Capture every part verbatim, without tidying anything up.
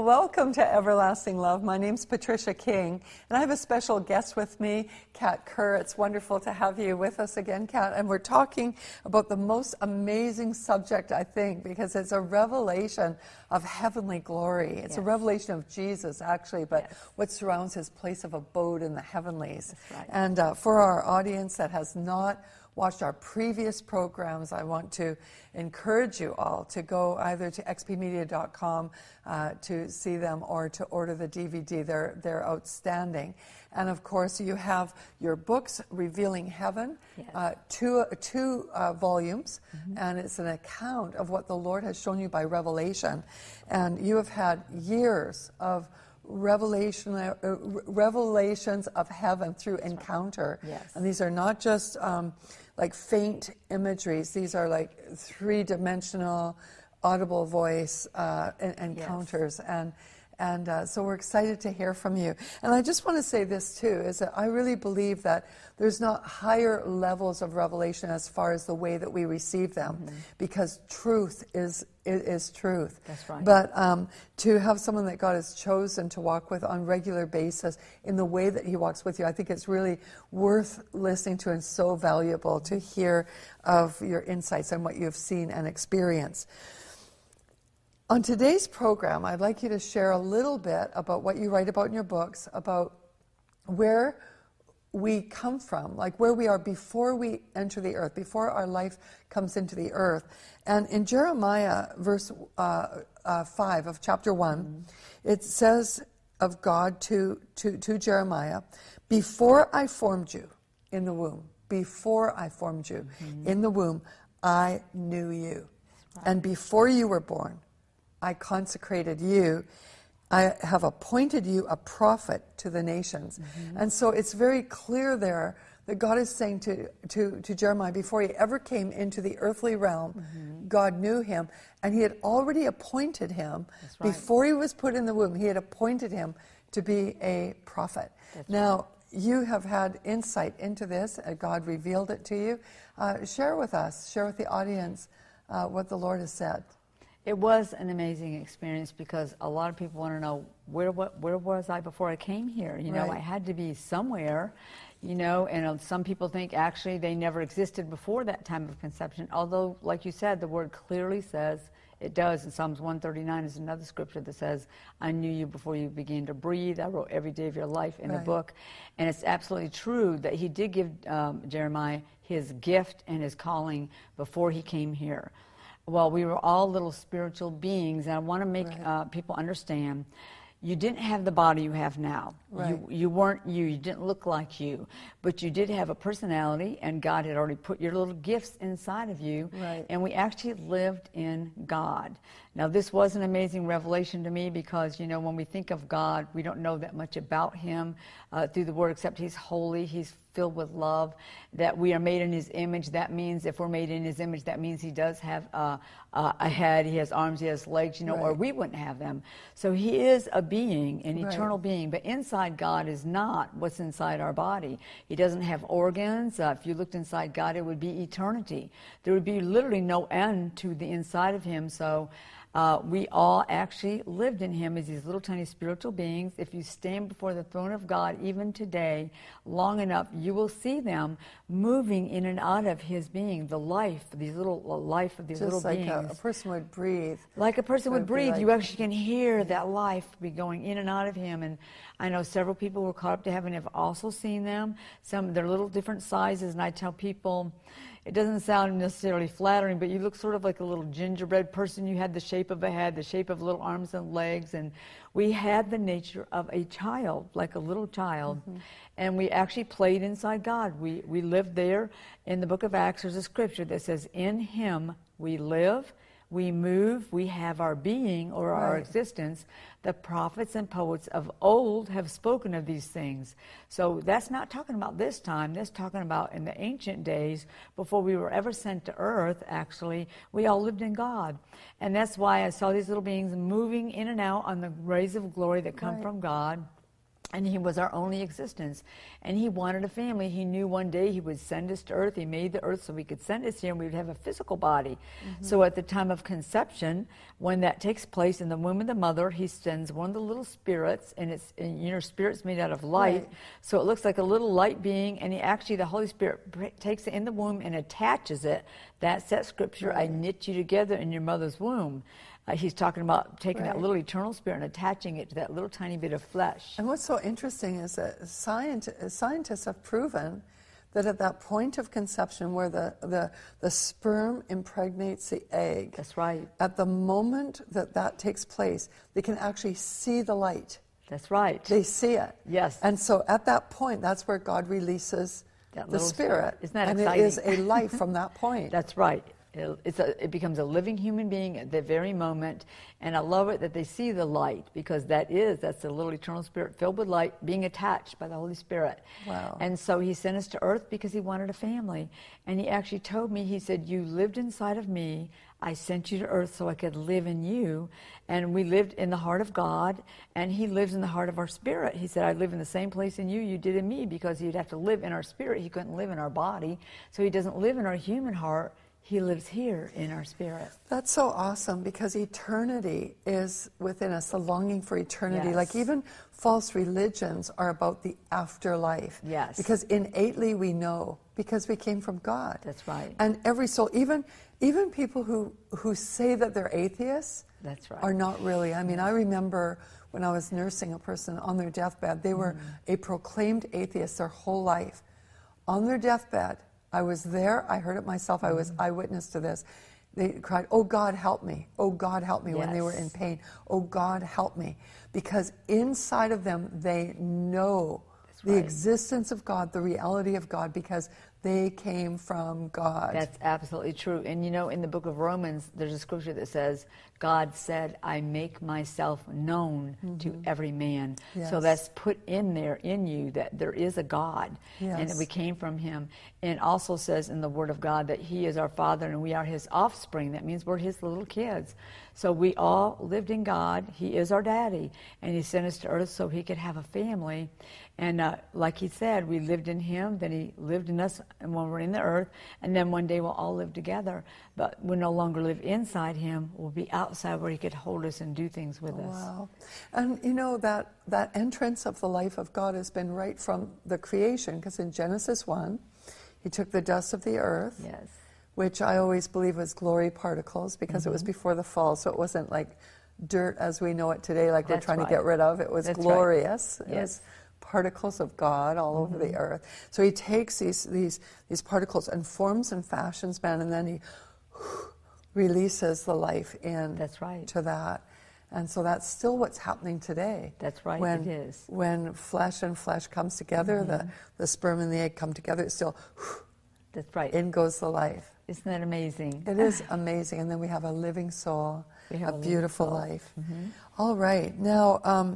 Well, welcome to Everlasting Love. My name's Patricia King, and I have a special guest with me, Kat Kerr. It's wonderful to have you with us again, Kat. And we're talking about the most amazing subject, I think, because it's a revelation of heavenly glory. It's yes. a revelation of Jesus, actually, but yes. what surrounds his place of abode in the heavenlies. That's right. And uh, for our audience that has not watched our previous programs, I want to encourage you all to go either to x p media dot com uh, to see them or to order the D V D. They're, they're outstanding. And of course, you have your books, Revealing Heaven, yes. uh, two, two uh, volumes, mm-hmm. and it's an account of what the Lord has shown you by revelation. And you have had years of revelation, uh, revelations of heaven through That's encounter. Right. Yes. And these are not just um, like faint imageries. These are like three-dimensional, audible voice uh, en- encounters. Yes. And and uh, so we're excited to hear from you. And I just want to say this too, is that I really believe that there's not higher levels of revelation as far as the way that we receive them, mm-hmm. because truth is, is is truth. That's right. But um, to have someone that God has chosen to walk with on a regular basis in the way that he walks with you, I think it's really worth listening to and so valuable to hear of your insights and what you've seen and experienced. On today's program, I'd like you to share a little bit about what you write about in your books, about where we come from, like where we are before we enter the earth, before our life comes into the earth. And in Jeremiah, verse uh, uh, five of chapter one, mm-hmm. it says of God to, to, to Jeremiah, before I formed you in the womb, before I formed you mm-hmm. in the womb, I knew you. Right. And before you were born, I consecrated you. I have appointed you a prophet to the nations. Mm-hmm. And so it's very clear there that God is saying to, to, to Jeremiah, before he ever came into the earthly realm, mm-hmm. God knew him, and he had already appointed him. That's right. Before he was put in the womb, he had appointed him to be a prophet. That's now, right. You have had insight into this. Uh, God revealed it to you. Uh, share with us, share with the audience uh, what the Lord has said. It was an amazing experience because a lot of people want to know where what where was I before I came here? You know, right. I had to be somewhere, you know, and uh, some people think actually they never existed before that time of conception. Although, like you said, the word clearly says it does. In Psalms one thirty-nine is another scripture that says, I knew you before you began to breathe. I wrote every day of your life in right. a book. And it's absolutely true that he did give um, Jeremiah his gift and his calling before he came here. Well, we were all little spiritual beings, and I want to make right. uh, people understand you didn't have the body you have now. Right. You, you weren't you. You didn't look like you. But you did have a personality, and God had already put your little gifts inside of you. Right. And we actually lived in God. Now, this was an amazing revelation to me because, you know, when we think of God, we don't know that much about him uh, through the Word, except he's holy, he's filled with love, that we are made in his image. That means if we're made in his image, that means he does have uh, uh, a head, he has arms, he has legs, you know, right. or we wouldn't have them. So he is a being, an right. eternal being, but inside God is not what's inside our body. He doesn't have organs. Uh, if you looked inside God, it would be eternity. There would be literally no end to the inside of him. So Uh, we all actually lived in him as these little tiny spiritual beings. If you stand before the throne of God, even today, long enough, you will see them moving in and out of his being, the life, these little life of these Just little like beings. A, a person would breathe. Like a person would breathe, like, you actually can hear that life be going in and out of him. And I know several people who were caught up to heaven have also seen them. Some, they're little different sizes, and I tell people, it doesn't sound necessarily flattering, but you look sort of like a little gingerbread person. You had the shape of a head, the shape of little arms and legs, and we had the nature of a child, like a little child. Mm-hmm. And we actually played inside God. We, we lived there. In the book of Acts, there's a scripture that says, in him we live, we move, we have our being or our right. existence. The prophets and poets of old have spoken of these things. So that's not talking about this time. That's talking about in the ancient days, before we were ever sent to earth, actually, we all lived in God. And that's why I saw these little beings moving in and out on the rays of glory that come right. from God. And he was our only existence. And he wanted a family. He knew one day he would send us to earth. He made the earth so we could send us here and we would have a physical body. Mm-hmm. So at the time of conception, when that takes place in the womb of the mother, he sends one of the little spirits, and it's, and, you know, spirit's made out of light. Right. So it looks like a little light being, and he actually, the Holy Spirit takes it in the womb and attaches it. That's that scripture, right. I knit you together in your mother's womb. Uh, he's talking about taking right. that little eternal spirit and attaching it to that little tiny bit of flesh. And what's so interesting is that scient- scientists have proven that at that point of conception where the, the, the sperm impregnates the egg, that's right. At the moment that that takes place, they can actually see the light. That's right. They see it. Yes. And so at that point, that's where God releases that the spirit. spirit. Isn't that and exciting? it is a life from that point. That's right. It, it's a, it becomes a living human being at the very moment, and I love it that they see the light, because that is, that's the little eternal spirit filled with light being attached by the Holy Spirit. Wow. And so he sent us to earth because he wanted a family. And he actually told me, he said, you lived inside of me, I sent you to earth so I could live in you. And we lived in the heart of God, and he lives in the heart of our spirit. He said, I live in the same place in you you did in me, because he'd have to live in our spirit. He couldn't live in our body. So he doesn't live in our human heart. He lives here in our spirit. That's so awesome, because eternity is within us, the longing for eternity. Yes. Like even false religions are about the afterlife. Yes. Because innately we know, because we came from God. That's right. And every soul, even even people who, who say that they're atheists, that's right. are not really. I mean, I remember when I was nursing a person on their deathbed, they were mm. a proclaimed atheist their whole life. On their deathbed, I was there, I heard it myself, I was mm. eyewitness to this. They cried, oh God, help me. Oh God, help me, yes. when they were in pain. Oh God, help me. Because inside of them, they know That's the right. existence of God, the reality of God, because they came from God. That's absolutely true. And you know, in the book of Romans, there's a scripture that says, God said, I make myself known mm-hmm. to every man. Yes. So that's put in there, in you, that there is a God, yes. and that we came from him. And it also says in the Word of God that he is our Father and we are his offspring. That means we're his little kids. So we all lived in God. He is our daddy. And he sent us to earth so he could have a family. And uh, like he said, we lived in him, then he lived in us and when we're in the earth, and then one day we'll all live together. But we'll no longer live inside him. We'll be outside where he could hold us and do things with us. Wow. And you know, that, that entrance of the life of God has been right from the creation, because in Genesis one, he took the dust of the earth, yes. which I always believe was glory particles, because mm-hmm. it was before the fall, so it wasn't like dirt as we know it today, like That's we're trying right. to get rid of. It was That's glorious. Right. It yes. was particles of God all mm-hmm. over the earth. So he takes these, these, these particles and forms and fashions man, and then he releases the life in That's right. to that. And so that's still what's happening today. That's right, when, it is. When flesh and flesh comes together, mm-hmm. the, the sperm and the egg come together, it's still, That's right. in goes the life. Isn't that amazing? It is amazing. And then we have a living soul, we have a, a beautiful soul. life. Mm-hmm. All right. Now, um,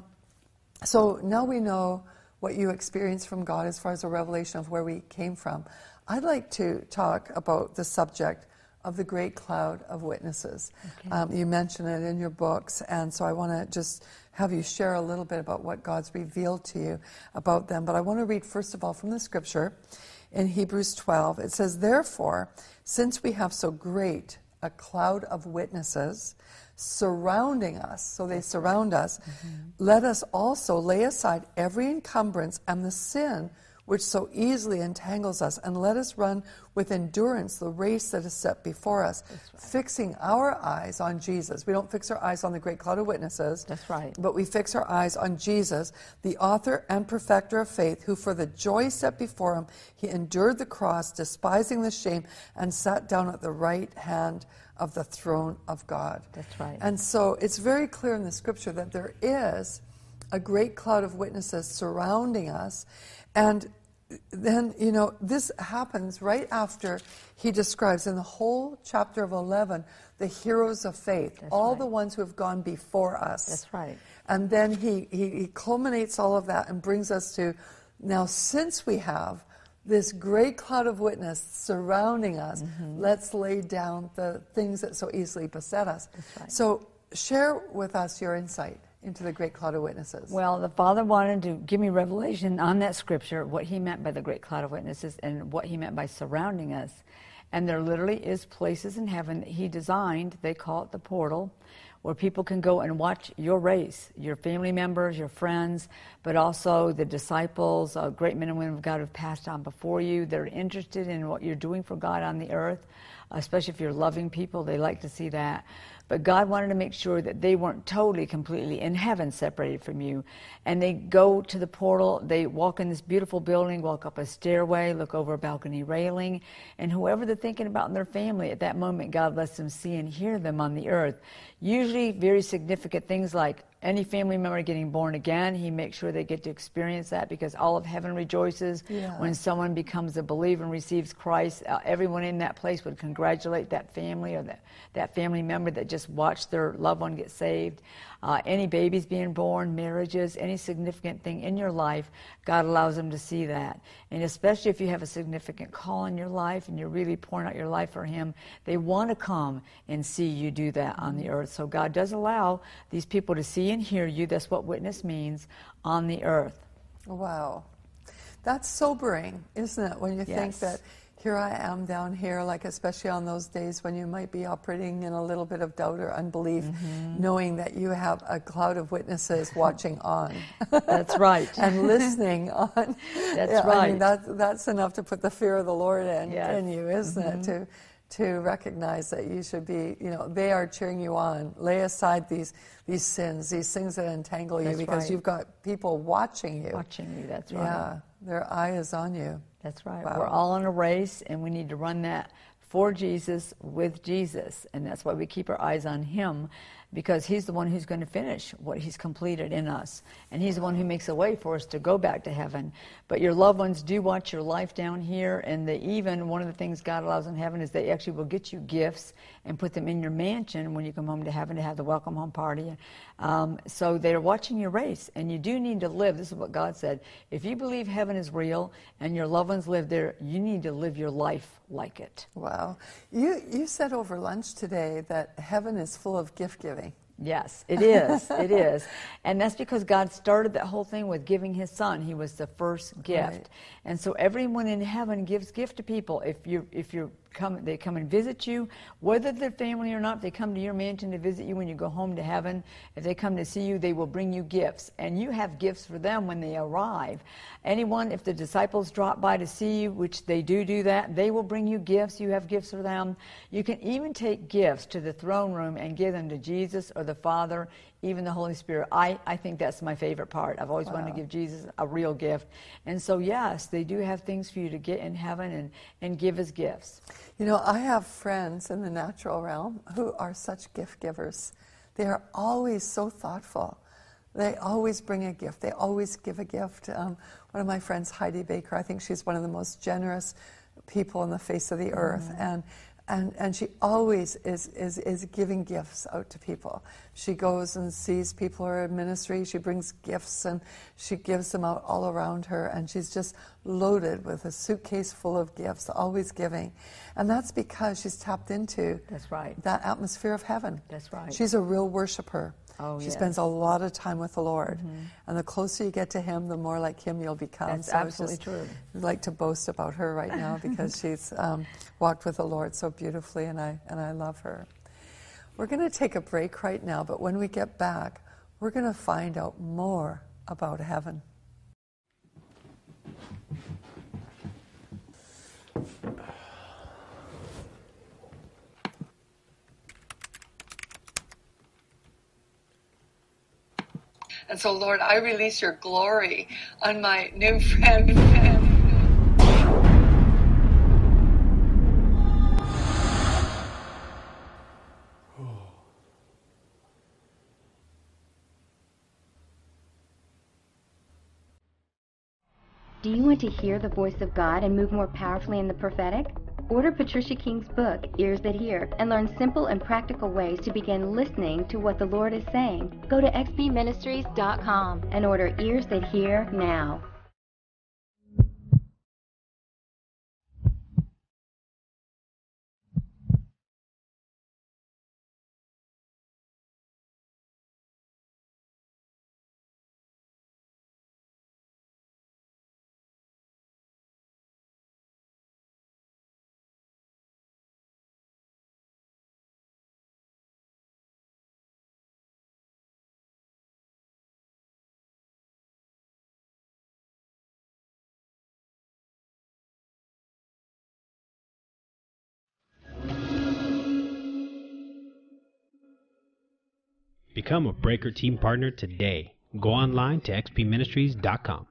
so now we know what you experienced from God as far as a revelation of where we came from. I'd like to talk about the subject of the great cloud of witnesses. Okay. Um, you mention it in your books, and so I want to just have you share a little bit about what God's revealed to you about them. But I want to read, first of all, from the scripture in Hebrews twelve. It says, therefore, since we have so great a cloud of witnesses surrounding us, so they surround us, mm-hmm. let us also lay aside every encumbrance and the sin which so easily entangles us, and let us run with endurance the race that is set before us, right. fixing our eyes on Jesus. We don't fix our eyes on the great cloud of witnesses. That's right. But we fix our eyes on Jesus, the author and perfecter of faith, who for the joy set before him, he endured the cross, despising the shame, and sat down at the right hand of the throne of God. That's right. And so it's very clear in the scripture that there is a great cloud of witnesses surrounding us. And then, you know, this happens right after he describes in the whole chapter of eleven the heroes of faith, That's all right. the ones who have gone before us. That's right. And then he, he, he culminates all of that and brings us to, now since we have this great cloud of witness surrounding us, mm-hmm. let's lay down the things that so easily beset us. That's right. So share with us your insight. into the great cloud of witnesses? Well, the Father wanted to give me revelation on that scripture, what he meant by the great cloud of witnesses and what he meant by surrounding us. And there literally is places in heaven that he designed, they call it the portal, where people can go and watch your race, your family members, your friends, but also the disciples, uh, great men and women of God who have passed on before you. They're interested in what you're doing for God on the earth, especially if you're loving people. They like to see that. But God wanted to make sure that they weren't totally, completely in heaven separated from you. And they go to the portal, they walk in this beautiful building, walk up a stairway, look over a balcony railing, and whoever they're thinking about in their family, at that moment, God lets them see and hear them on the earth. Usually very significant things like any family member getting born again, he makes sure they get to experience that, because all of heaven rejoices yeah. when someone becomes a believer and receives Christ. Uh, everyone in that place would congratulate that family or that, that family member that just watched their loved one get saved. Uh, any babies being born, marriages, any significant thing in your life, God allows them to see that. And especially if you have a significant call in your life and you're really pouring out your life for him, they want to come and see you do that on the earth. So God does allow these people to see and hear you. That's what witness means, on the earth. Wow. That's sobering, isn't it, when you Yes. think that here I am down here, like especially on those days when you might be operating in a little bit of doubt or unbelief, mm-hmm. knowing that you have a cloud of witnesses watching on. That's right. And listening on. That's yeah, right. I mean, that, that's enough to put the fear of the Lord in, Yes. in you, isn't mm-hmm. it? To, to recognize that you should be, you know, they are cheering you on. Lay aside these these sins, these things that entangle you, That's because right. you've got people watching you. Watching you, that's right. Yeah, their eye is on you. That's right. Wow. We're all in a race, and we need to run that for Jesus, with Jesus. And that's why we keep our eyes on him, because he's the one who's going to finish what he's completed in us. And he's the one who makes a way for us to go back to heaven. But your loved ones do watch your life down here, and they even, one of the things God allows in heaven is they actually will get you gifts and put them in your mansion when you come home to heaven to have the welcome home party. Um, so they're watching your race, and you do need to live. This is what God said. If you believe heaven is real and your loved ones live there, you need to live your life like it. Wow. You, you said over lunch today that heaven is full of gift giving. Yes, it is. It is. And that's because God started that whole thing with giving his son. He was the first gift. Right. And so everyone in heaven gives gift to people. If you if you come they come and visit you, whether they're family or not, if they come to your mansion to visit you when you go home to heaven, if they come to see you, they will bring you gifts. And you have gifts for them when they arrive. Anyone, if the disciples drop by to see you, which they do do that, they will bring you gifts. You have gifts for them. You can even take gifts to the throne room and give them to Jesus or the Father, even the Holy Spirit. I, I think that's my favorite part. I've always wow. wanted to give Jesus a real gift. And so, yes, they do have things for you to get in heaven and, and give as gifts. You know, I have friends in the natural realm who are such gift givers. They are always so thoughtful. They always bring a gift. They always give a gift. Um, one of my friends, Heidi Baker, I think she's one of the most generous people on the face of the mm-hmm. earth. And And and she always is, is, is giving gifts out to people. She goes and sees people who are in ministry. She brings gifts and she gives them out all around her. And she's just loaded with a suitcase full of gifts, always giving. And that's because she's tapped into that's right. that atmosphere of heaven. That's right. She's a real worshiper. Oh, she yes. spends a lot of time with the Lord. Mm-hmm. And the closer you get to him, the more like him you'll become. That's so absolutely true. I'd like to boast about her right now because she's um, walked with the Lord so beautifully, and I, and I love her. We're going to take a break right now, but when we get back, we're going to find out more about heaven. And so, Lord, I release your glory on my new friend. Do you want to hear the voice of God and move more powerfully in the prophetic? Order Patricia King's book, Ears That Hear, and learn simple and practical ways to begin listening to what the Lord is saying. Go to x b ministries dot com and order Ears That Hear now. Become a Breaker Team Partner today. Go online to x p ministries dot com.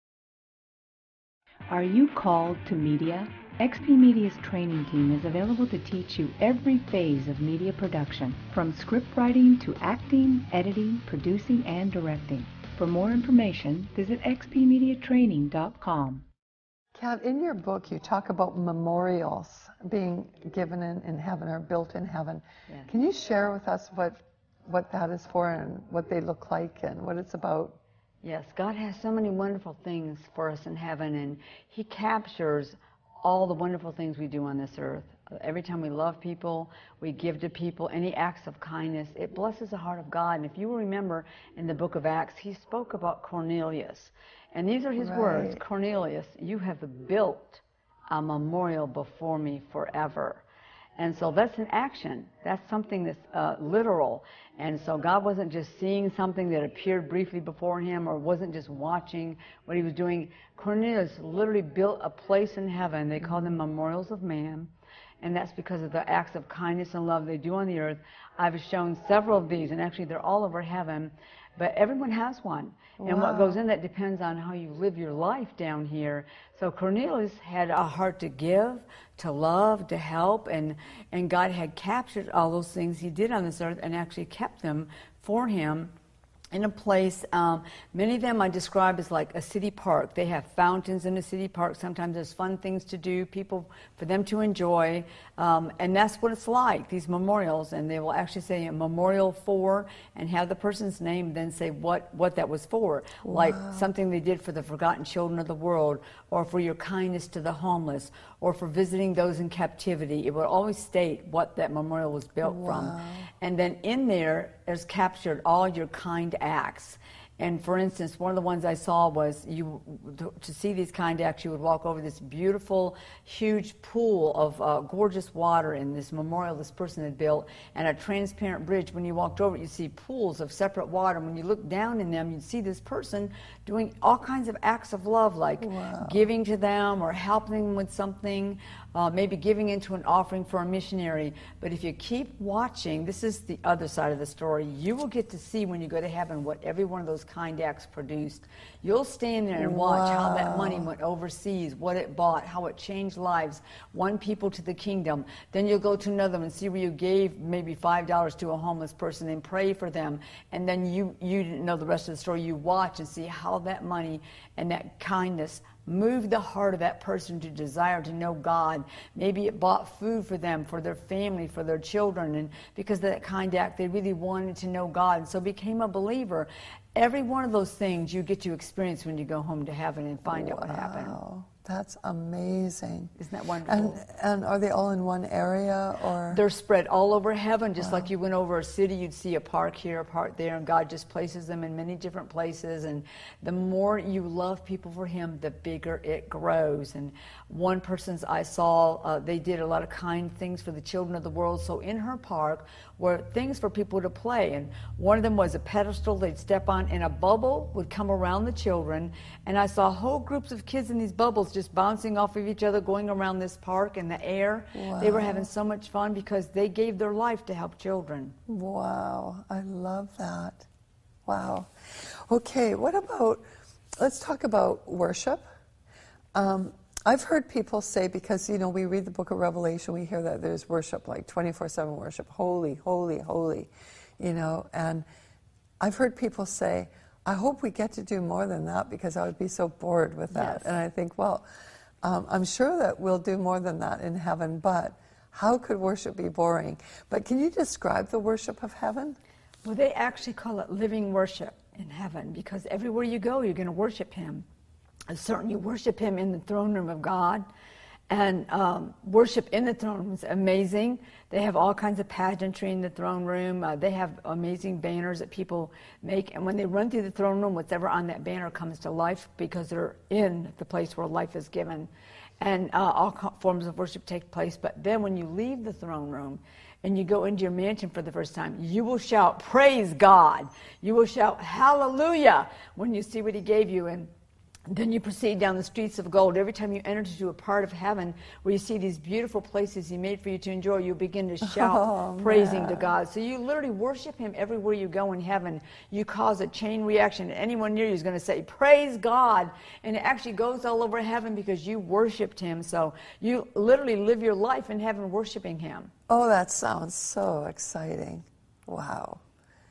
Are you called to media? X P Media's training team is available to teach you every phase of media production, from script writing to acting, editing, producing, and directing. For more information, visit x p media training dot com. Kat, in your book, you talk about memorials being given in, in heaven or built in heaven. Yes. Can you share with us what, what that is for and what they look like and what it's about? Yes, God has so many wonderful things for us in heaven, and He captures all the wonderful things we do on this earth. Every time we love people, we give to people, any acts of kindness, it blesses the heart of God. And if you will remember in the book of Acts, He spoke about Cornelius. And these are His Right. words: Cornelius, you have built a memorial before me forever. And so that's an action. That's something that's uh, literal. And so God wasn't just seeing something that appeared briefly before Him, or wasn't just watching what He was doing. Cornelius literally built a place in heaven. They call them memorials of man. And that's because of the acts of kindness and love they do on the earth. I've shown several of these, and actually they're all over heaven. But everyone has one. And Wow. what goes in that depends on how you live your life down here. So Cornelius had a heart to give, to love, to help, and, and God had captured all those things he did on this earth and actually kept them for him in a place. Um, many of them I describe as like a city park. They have fountains in a city park. Sometimes there's fun things to do, people for them to enjoy. Um, and that's what it's like, these memorials. And they will actually say a memorial for and have the person's name, then say what, what that was for. Wow. Like something they did for the forgotten children of the world, or for your kindness to the homeless, or for visiting those in captivity. It would always state what that memorial was built Wow. from. And then in there is captured all your kind acts. And for instance, one of the ones I saw was you to, to see these kind acts, you would walk over this beautiful, huge pool of uh, gorgeous water in this memorial this person had built, and a transparent bridge. When you walked over it, you'd see pools of separate water. When you looked down in them, you'd see this person doing all kinds of acts of love, like Wow. giving to them or helping them with something, uh, maybe giving into an offering for a missionary. But if you keep watching, this is the other side of the story, you will get to see when you go to heaven what every one of those kind acts produced. You'll stand there and watch how that money went overseas, what it bought, how it changed lives, won people to the kingdom. Then you'll go to another one and see where you gave maybe five dollars to a homeless person and pray for them. And then you, you didn't know the rest of the story. You watch and see how that money and that kindness moved the heart of that person to desire to know God. Maybe it bought food for them, for their family, for their children, and because of that kind act, they really wanted to know God, and so became a believer. Every one of those things you get to experience when you go home to heaven and find out what happened. Wow, that's amazing. Isn't that wonderful? And, and are they all in one area, or? They're spread all over heaven, just Wow. like you went over a city, you'd see a park here, a park there, and God just places them in many different places. And the more you love people for Him, the bigger it grows. And one person's I saw, uh, they did a lot of kind things for the children of the world. So in her park were things for people to play. And one of them was a pedestal they'd step on, and a bubble would come around the children. And I saw whole groups of kids in these bubbles just bouncing off of each other, going around this park in the air. Wow. They were having so much fun because they gave their life to help children. Wow, I love that. Wow. Okay, what about, let's talk about worship. Um, I've heard people say, because, you know, we read the book of Revelation, we hear that there's worship, like twenty-four seven worship, holy, holy, holy, you know, and I've heard people say, I hope we get to do more than that because I would be so bored with that. Yes. And I think, well, um, I'm sure that we'll do more than that in heaven, but how could worship be boring? But can you describe the worship of heaven? Well, they actually call it living worship in heaven, because everywhere you go, you're going to worship Him. Certainly, you worship Him in the throne room of God, and um, worship in the throne room is amazing. They have all kinds of pageantry in the throne room. Uh, they have amazing banners that people make, and when they run through the throne room, whatever on that banner comes to life because they're in the place where life is given. And uh, all co- forms of worship take place. But then when you leave the throne room and you go into your mansion for the first time, you will shout, praise God. You will shout, hallelujah, when you see what He gave you. And Then you proceed down the streets of gold. Every time you enter into a part of heaven where you see these beautiful places He made for you to enjoy, you begin to shout Oh, praising man. to God. So you literally worship Him everywhere you go in heaven. You cause a chain reaction. Anyone near you is going to say, praise God. And it actually goes all over heaven because you worshiped Him. So you literally live your life in heaven worshiping Him. Oh, that sounds so exciting. Wow.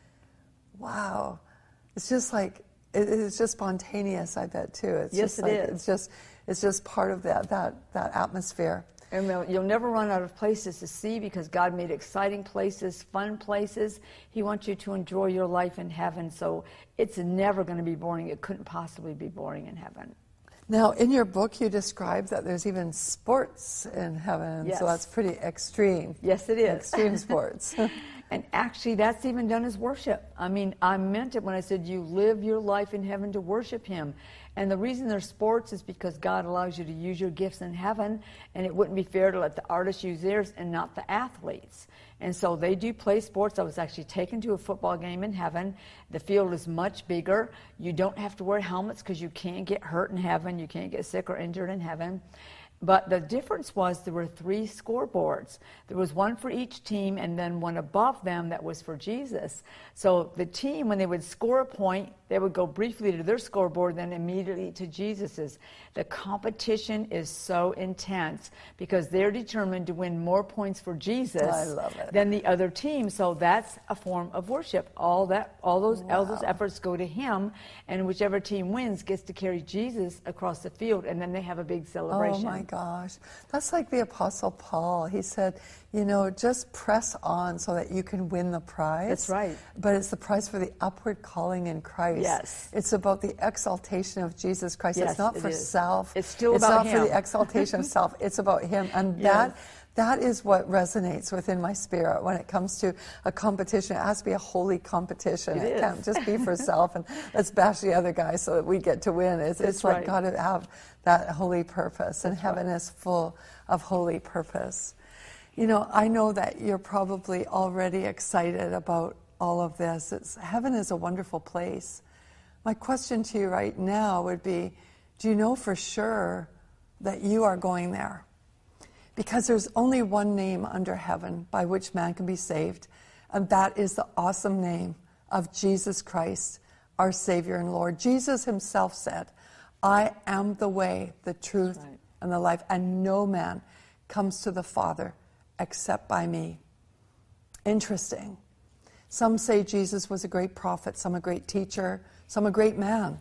Wow. It's just like, it, it's just spontaneous, I bet, too. It's Yes, just it like, is. It's just, it's just part of that, that, that atmosphere. And you'll- you'll never run out of places to see because God made exciting places, fun places. He wants you to enjoy your life in heaven. So it's never going to be boring. It couldn't possibly be boring in heaven. Now, in your book, you describe that there's even sports in heaven. Yes. So that's pretty extreme. Yes, it is. Extreme sports. And actually, that's even done as worship. I mean, I meant it when I said you live your life in heaven to worship Him. And the reason there's sports is because God allows you to use your gifts in heaven, and it wouldn't be fair to let the artists use theirs and not the athletes. And so they do play sports. I was actually taken to a football game in heaven. The field is much bigger. You don't have to wear helmets because you can't get hurt in heaven. You can't get sick or injured in heaven. But the difference was there were three scoreboards. There was one for each team and then one above them that was for Jesus. So the team, when they would score a point, they would go briefly to their scoreboard, then immediately to Jesus's. The competition is so intense because they're determined to win more points for Jesus I love it. than the other team. So that's a form of worship. All that, all those, all those Wow. efforts go to Him, and whichever team wins gets to carry Jesus across the field, and then they have a big celebration. Oh my gosh. That's like the Apostle Paul. He said, you know, just press on so that you can win the prize. That's right. But it's the prize for the upward calling in Christ. Yes. It's about the exaltation of Jesus Christ. Yes, it's not it for is. self. It's still it's about not for Him. the exaltation of self. It's about Him. And Yes. that that is what resonates within my spirit when it comes to a competition. It has to be a holy competition. It It, is. can't just be for self and let's bash the other guy so that we get to win. It's, That's it's like right. God to have that holy purpose, and That's heaven right. is full of holy purpose. You know, I know that you're probably already excited about all of this. It's, heaven is a wonderful place. My question to you right now would be, do you know for sure that you are going there? Because there's only one name under heaven by which man can be saved, and that is the awesome name of Jesus Christ, our Savior and Lord. Jesus Himself said, I am the way, the truth, right. and the life, and no man comes to the Father except by me. Interesting. Some say Jesus was a great prophet, some a great teacher, some a great man.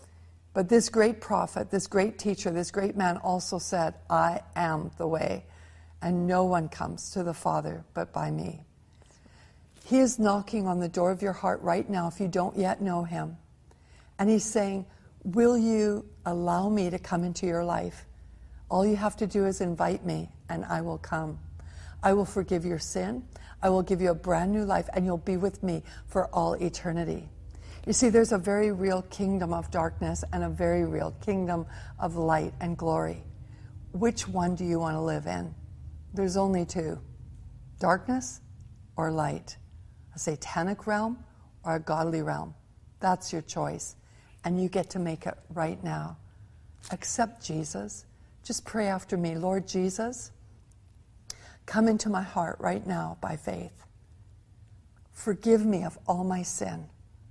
But this great prophet, this great teacher, this great man also said, I am the way, and no one comes to the Father but by me. He is knocking on the door of your heart right now if you don't yet know Him. And He's saying, will you allow me to come into your life? All you have to do is invite me, and I will come. I will forgive your sin. I will give you a brand new life, and you'll be with me for all eternity. You see, there's a very real kingdom of darkness and a very real kingdom of light and glory. Which one do you want to live in? There's only two, darkness or light, a satanic realm or a godly realm. That's your choice, and you get to make it right now. Accept Jesus. Just pray after me. Lord Jesus, come into my heart right now by faith. Forgive me of all my sin.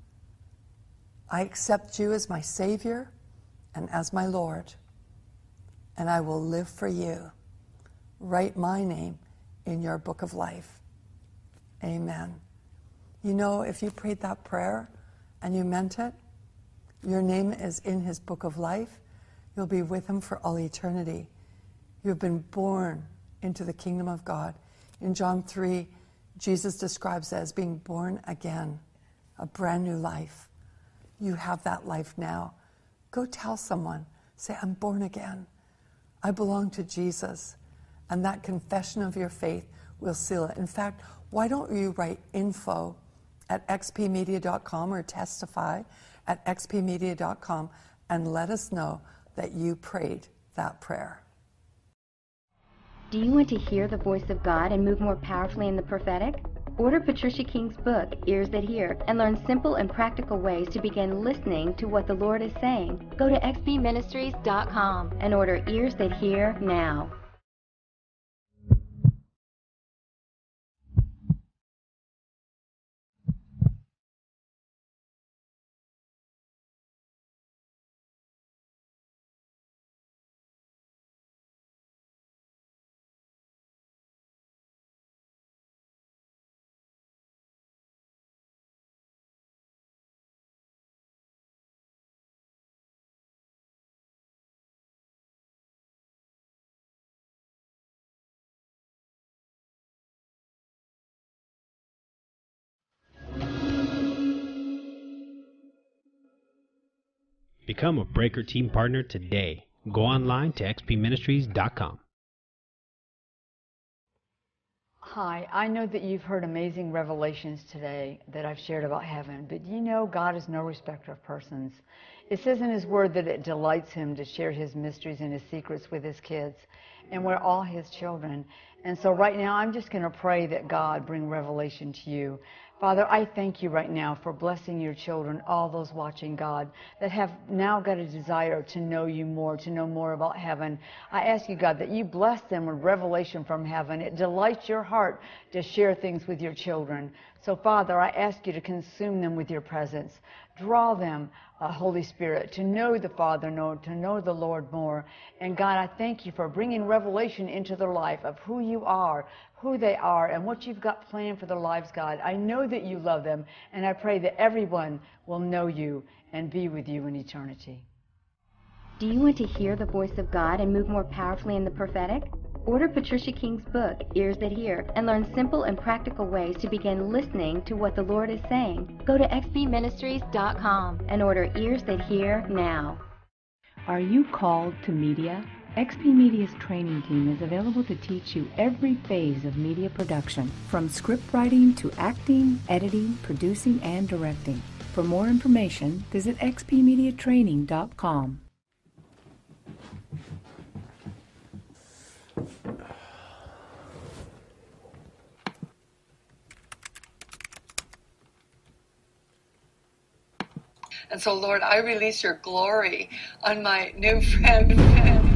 I accept you as my Savior and as my Lord, and I will live for you. Write my name in your book of life. Amen. You know, if you prayed that prayer and you meant it, your name is in His book of life. You'll be with Him for all eternity. You've been born into the kingdom of God. In John three, Jesus describes it as being born again, a brand new life. You have that life now. Go tell someone, say, I'm born again. I belong to Jesus. And that confession of your faith will seal it. In fact, why don't you write info at x p media dot com or testify at x p media dot com and let us know that you prayed that prayer. Do you want to hear the voice of God and move more powerfully in the prophetic? Order Patricia King's book, Ears That Hear, and learn simple and practical ways to begin listening to what the Lord is saying. Go to x p ministries dot com and order Ears That Hear now. Become a Breaker Team Partner today. Go online to x p ministries dot com. Hi, I know that you've heard amazing revelations today that I've shared about heaven, but you know God is no respecter of persons. It says in His Word that it delights Him to share His mysteries and His secrets with His kids, and we're all His children. And so right now I'm just going to pray that God bring revelation to you. Father, I thank you right now for blessing your children, all those watching, God, that have now got a desire to know you more, to know more about heaven. I ask you, God, that you bless them with revelation from heaven. It delights your heart to share things with your children. So, Father, I ask you to consume them with your presence. Draw them, uh, Holy Spirit, to know the Father, know, to know the Lord more. And God, I thank you for bringing revelation into their life of who you are, who they are, and what you've got planned for their lives, God. I know that you love them, and I pray that everyone will know you and be with you in eternity. Do you want to hear the voice of God and move more powerfully in the prophetic? Order Patricia King's book, Ears That Hear, and learn simple and practical ways to begin listening to what the Lord is saying. Go to x p ministries dot com and order Ears That Hear now. Are you called to media? X P Media's training team is available to teach you every phase of media production, from script writing to acting, editing, producing, and directing. For more information, visit x p media training dot com. And so, Lord, I release your glory on my new friend.